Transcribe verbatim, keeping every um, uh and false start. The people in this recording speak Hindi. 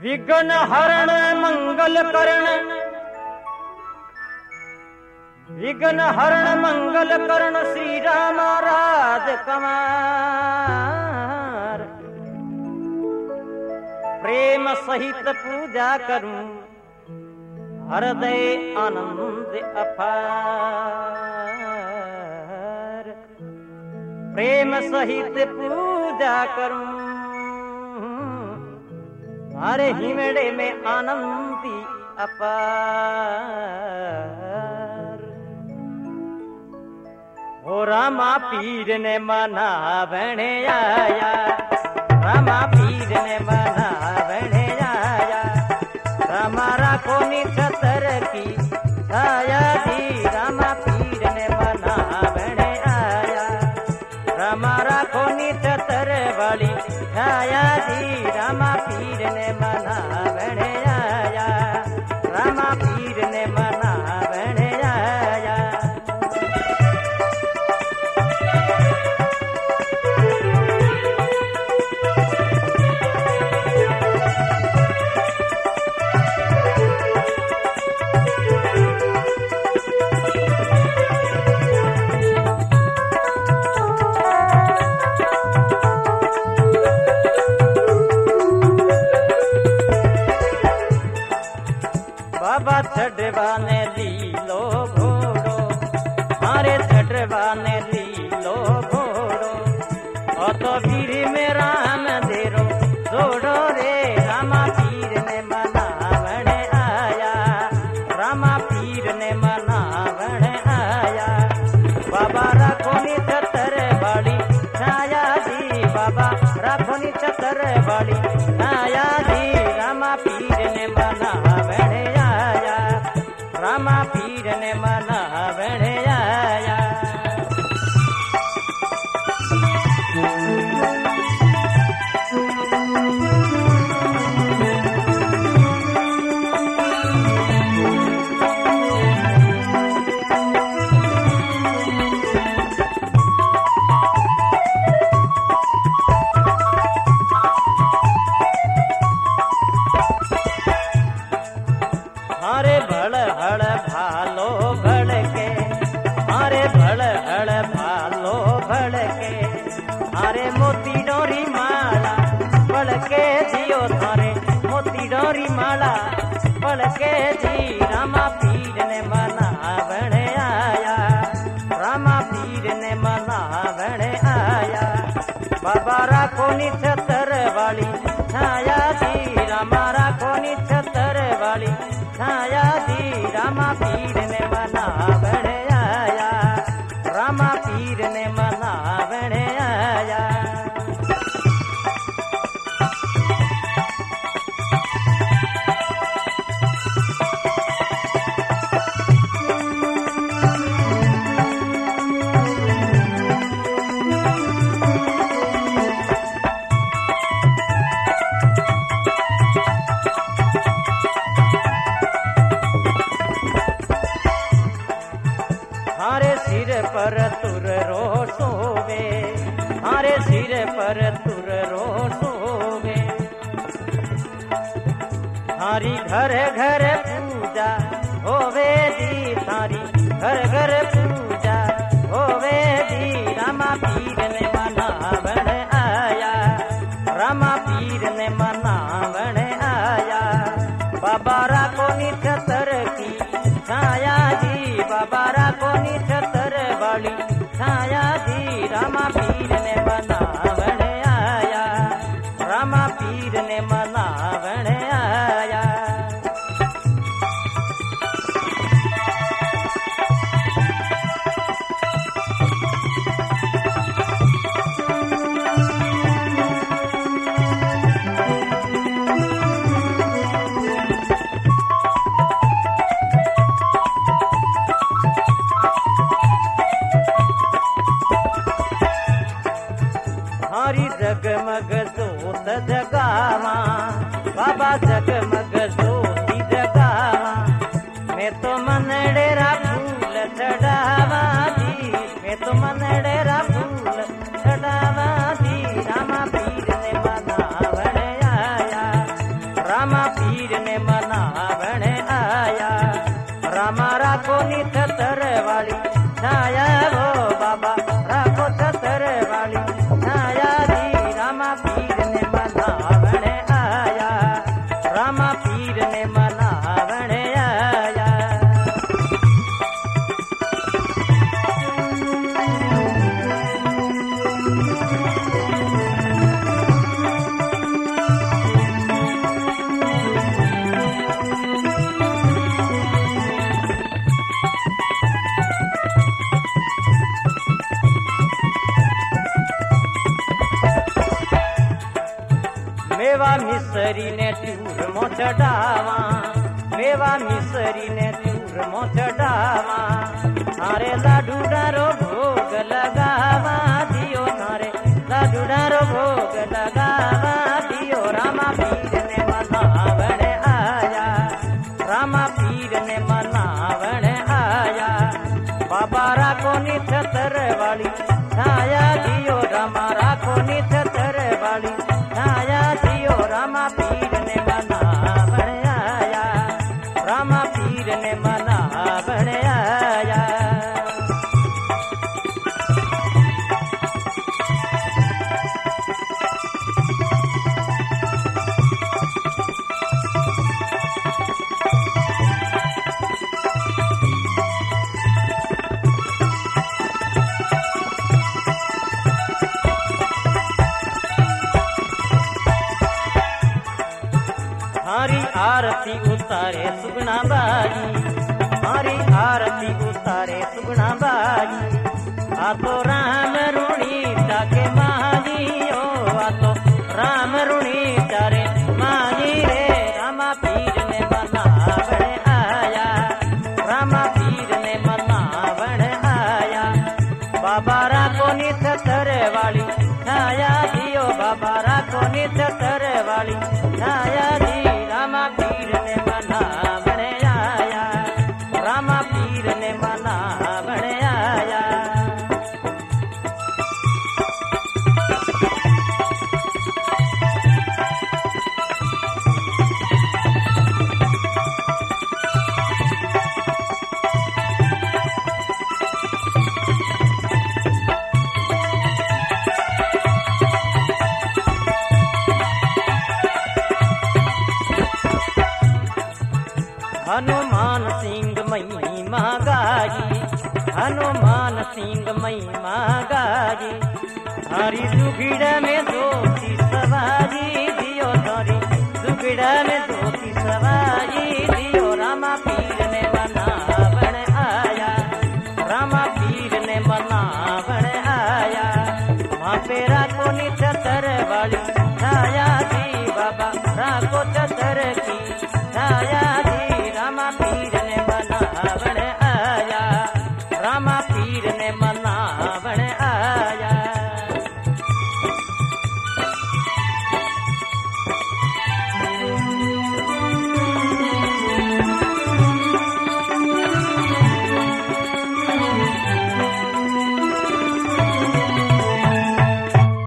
विघ्न हरण मंगल करण, विघ्न हरण मंगल करण श्री राम राज कुमार। प्रेम सहित पूजा करूं हृदय आनंद अपार। प्रेम सहित पूजा करूं हरे हिमड़े में आनंदी अपार। हो रामा पीर ने मना बने आया, रामा पीर ने मना बने आया। रामा राखो निछतर की छाया दी, रामा पीर ने मना बने आया। रामा राखो निछतर वाली छाया दी, रामा पीर ने मना बने आया। रामा पीर ने मना बने आया। बाबा छड़वा ने लीलो घोड़ो, मारे छड़वा ने लीलो घोड़ो। और तो वीर में राम देरो जोड़ो रे, रामा पीर ने मनावण आया। रामा पीर ने मनावण आया। बाबा राखो नी छतर वाली छाया दी, बाबा राखो नी छतर वाली छाया दी। रामा पीर ने मनावण आया, रामा पीर ने मना बने आया। हरे भड़ हड़ भालो भड़ के, हरे भड़ हड़ भालो भड़ के। हरे मोती डोरी माला बड़ के जियो थारे, मोती डोरी माला बड़ के जी। रामा पीर ने मना बने आया, रामा पीर ने मना बने आया। बाबा राखो नी छतर वाली छाया दी, रामा राखो नी छतर वाली छाया दी। रामा पीर ने मना बने आया, रामा पीर ने मना बने आया। हारे सिर पर तुर रो सोवे, हारे सिर पर तुर रो सोवे। हारी घर घर पूजा होवे दी, थारी घर घर पूजा होवे दी। रामा पीर ने मना बने आया, रामा पीर ने मना बने आया। बाबा राखो नी छतर की छाया दी, बाबा राखो नी छतर वाली छाया दी। रामा पीर ने मना बने आया, रामा पीर ने मना बने आया। हरी जगमग जोत जगावा, बाबा जगमग जोती जगावा। मैं तो मनडेरा फूल चढ़ावा दी, मैं तो मनडेरा फूल चढ़ावा दी। रामा पीर ने मना बने आया, रामा आया। रामा राखो नी छतर वाली छाया वो बाबा राखो छतर वाली छाया दी। रामा पीर ने मनावण आया, रामा पीर ने मनावण आया। मेवा मिसरी ने चूर मो चढ़ावा, मेवा मिसरी ने चूर मो चढ़ावा। थारे लाडू डारो भोग लगावा दियो, थारे लाडू डारो भोग लगावा दियो। रामा पीर ने मनावण आया, रामा पीर ने मनावण आया। बाबा राखो नी छतर वाली छाया दियो, रामा राखो नी छतर वाली छाया दियो। रामा पीर ने मनावण आया, रामा पीर ने मनावण आया। हरी आरती उतारे सुगना बाई, हरी आरती उतारे सुगना बाई। आ तो राम रुणी जाके माजी ओ, आ तो राम रुणी जारे माजी रे। रामा पीर ने मनावण आया, रामा पीर ने मनावण आया। बाबा राखो नी छतर वाली छाया दियो, बाबा राखो नी छतर वाली छाया दी। रामा पीर ने मनावण आया, रामा पीर ने मनावण आया। हनुमान सिंह महिमा गाजी, हनुमान सिंह महिमा गाजी। हरी दुखड़ा में दोती सवारी दियो, हरी दुखड़ा में दोती सवारी।